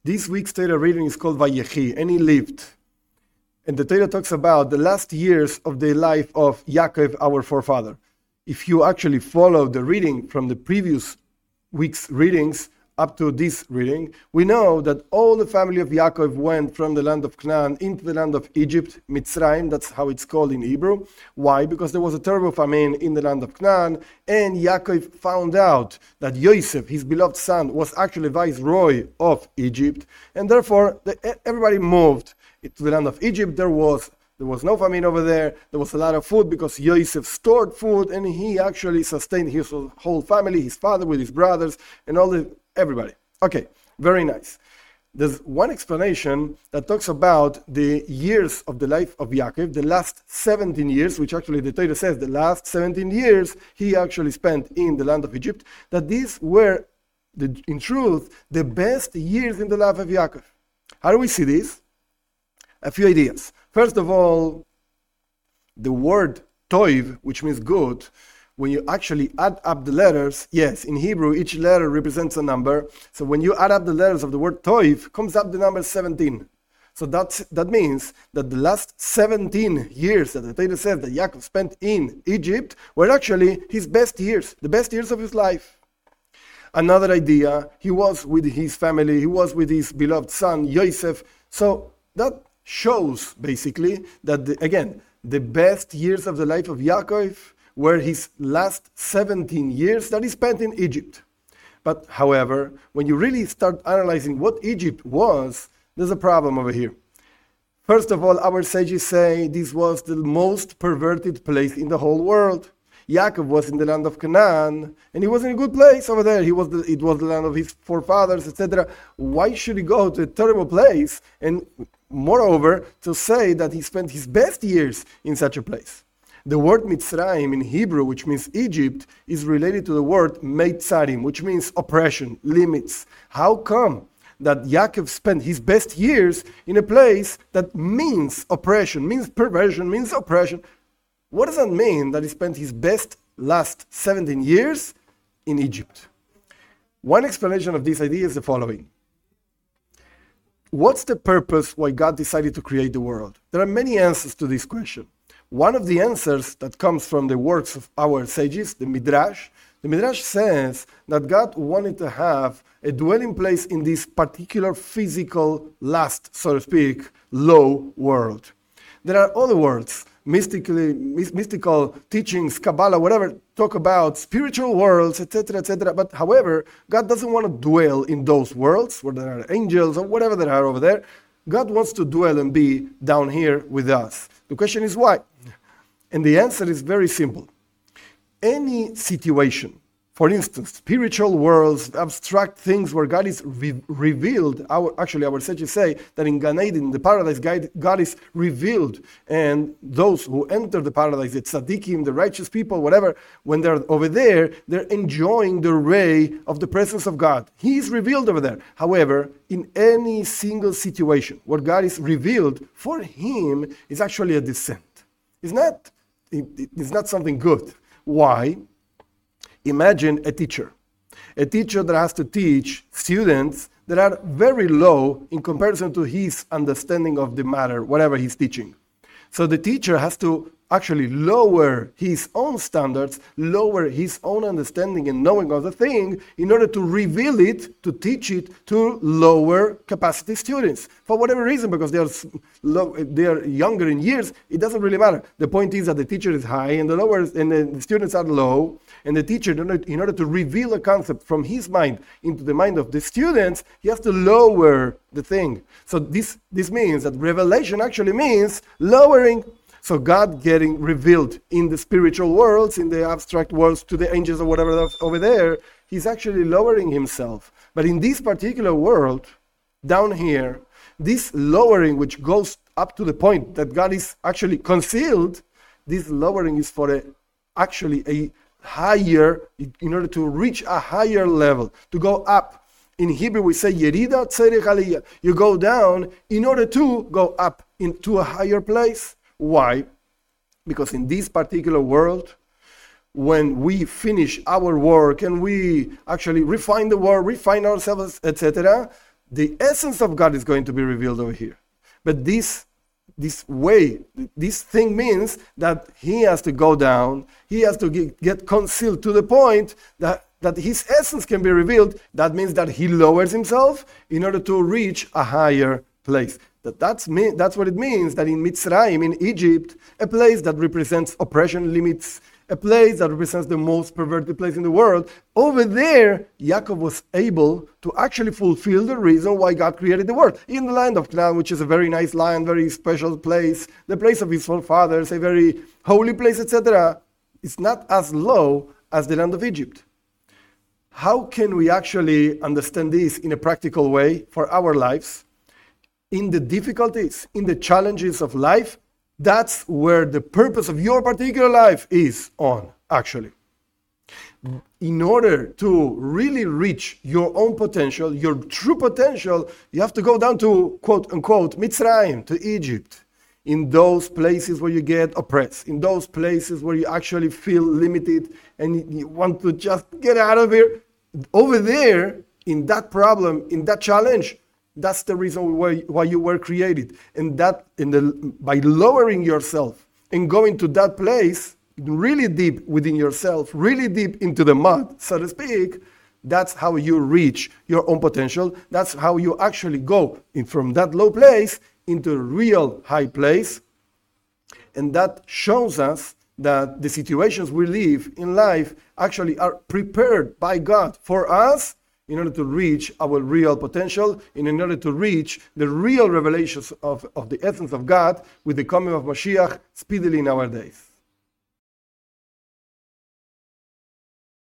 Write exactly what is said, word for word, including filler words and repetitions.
This week's Torah reading is called Vayechi, and he lived. And the Torah talks about the last years of the life of Yaakov, our forefather. If you actually follow the reading from the previous week's readings up to this reading, we know that all the family of Yaakov went from the land of Canaan into the land of Egypt, Mitzrayim, that's how it's called in Hebrew. Why? Because there was a terrible famine in the land of Canaan, and Yaakov found out that Yosef, his beloved son, was actually viceroy of Egypt, and therefore the, everybody moved to the land of Egypt. There was There was no famine over there. There was a lot of food because Yosef stored food, and he actually sustained his whole family, his father with his brothers, and all the everybody. Okay, very nice. There's one explanation that talks about the years of the life of Yaakov, the last seventeen years, which actually the Torah says the last seventeen years he actually spent in the land of Egypt, that these were, the, in truth, the best years in the life of Yaakov. How do we see this? A few ideas. First of all, the word toiv, which means good, when you actually add up the letters, yes, in Hebrew, each letter represents a number. So when you add up the letters of the word toiv, comes up the number seventeen. So that's, that means that the last seventeen years that the Torah says that Yaakov spent in Egypt were actually his best years, the best years of his life. Another idea, he was with his family, he was with his beloved son, Yosef. So that shows basically that, the, again, the best years of the life of Yaakov were his last seventeen years that he spent in Egypt. But however, when you really start analyzing what Egypt was, there's a problem over here. First of all, our sages say this was the most perverted place in the whole world. Yaakov was in the land of Canaan, and he was in a good place over there. He was the, it was the land of his forefathers, et cetera. Why should he go to a terrible place? And moreover, to say that he spent his best years in such a place. The word Mitzrayim in Hebrew, which means Egypt, is related to the word Meitzarim, which means oppression, limits. How come that Yaakov spent his best years in a place that means oppression, means perversion, means oppression? What does that mean that he spent his best last seventeen years in Egypt? One explanation of this idea is the following. What's the purpose why God decided to create the world? There are many answers to this question. One of the answers that comes from the works of our sages, the Midrash, the Midrash says that God wanted to have a dwelling place in this particular physical, last, so to speak, low world. There are other worlds, mystically, mystical teachings, Kabbalah, whatever, talk about spiritual worlds, et cetera, et cetera. But however, God doesn't want to dwell in those worlds where there are angels or whatever there are over there. God wants to dwell and be down here with us. The question is why? And the answer is very simple. Any situation, for instance, spiritual worlds, abstract things where God is re- revealed, our, actually our sages say that in Gan Eden, the paradise, God, God is revealed, and those who enter the paradise, the tzaddikim, the righteous people, whatever, when they're over there, they're enjoying the ray of the presence of God. He is revealed over there. However, in any single situation where God is revealed, for him is actually a descent. It's not, it, it's not something good. Why? Imagine a teacher. A teacher that has to teach students that are very low in comparison to his understanding of the matter, whatever he's teaching. So the teacher has to actually lower his own standards, lower his own understanding and knowing of the thing in order to reveal it, to teach it to lower capacity students. For whatever reason, because they are low, they are younger in years, it doesn't really matter. The point is that the teacher is high and the lower and the students are low, and the teacher, in order to reveal a concept from his mind into the mind of the students, he has to lower the thing. So this, this means that revelation actually means lowering. So God getting revealed in the spiritual worlds, in the abstract worlds, to the angels or whatever over there, he's actually lowering himself. But in this particular world, down here, this lowering which goes up to the point that God is actually concealed, this lowering is for a, actually a higher, in order to reach a higher level, to go up. In Hebrew we say Yerida Tzerech Aliyah. You go down in order to go up into a higher place. Why? Because in this particular world, when we finish our work and we actually refine the work, refine ourselves, et cetera, the essence of God is going to be revealed over here. But this this way, this thing means that he has to go down, he has to get, get concealed to the point that, that his essence can be revealed. That means that he lowers himself in order to reach a higher place. That that's, mean, that's what it means that in Mitzrayim, in Egypt, a place that represents oppression, limits, a place that represents the most perverted place in the world, over there, Yaakov was able to actually fulfill the reason why God created the world. In the land of Canaan, which is a very nice land, very special place, the place of his forefathers, a very holy place, et cetera, it's not as low as the land of Egypt. How can we actually understand this in a practical way for our lives? In the difficulties, in the challenges of life, that's where the purpose of your particular life is on, actually. In order to really reach your own potential, your true potential, you have to go down to, quote unquote, Mitzrayim, to Egypt. In those places where you get oppressed, in those places where you actually feel limited and you want to just get out of here. Over there, in that problem, in that challenge, that's the reason why, why you were created. And that, in the, by lowering yourself and going to that place, really deep within yourself, really deep into the mud, so to speak, that's how you reach your own potential. That's how you actually go in, from that low place into a real high place. And that shows us that the situations we live in life actually are prepared by God for us in order to reach our real potential, and in order to reach the real revelations of, of the essence of God with the coming of Mashiach speedily in our days.